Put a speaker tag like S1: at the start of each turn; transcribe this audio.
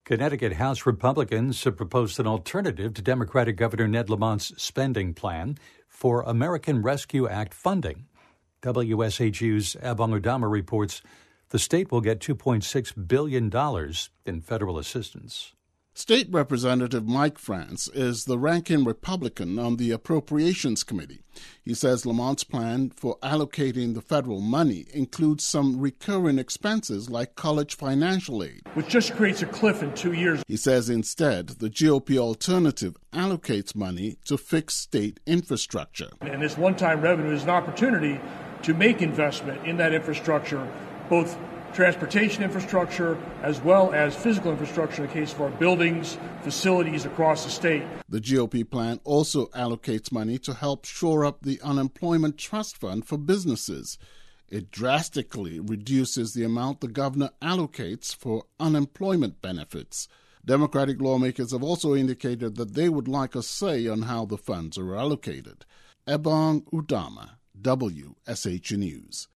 S1: Connecticut House Republicans have proposed an alternative to Democratic Governor Ned Lamont's spending plan for American Rescue Act funding. WSHU's Ebong Udama reports the state will get $2.6 billion in federal assistance.
S2: State Representative Mike France is the ranking Republican on the Appropriations Committee. He says Lamont's plan for allocating the federal money includes some recurring expenses like college financial aid,
S3: which just creates a cliff in 2 years.
S2: He says instead the GOP alternative allocates money to fix state infrastructure.
S3: And this one-time revenue is an opportunity to make investment in that infrastructure, both transportation infrastructure as well as physical infrastructure in the case of our buildings, facilities across the state.
S2: The GOP plan also allocates money to help shore up the Unemployment Trust Fund for businesses. It drastically reduces the amount the governor allocates for unemployment benefits. Democratic lawmakers have also indicated that they would like a say on how the funds are allocated. Ebong Udama, WSHU News.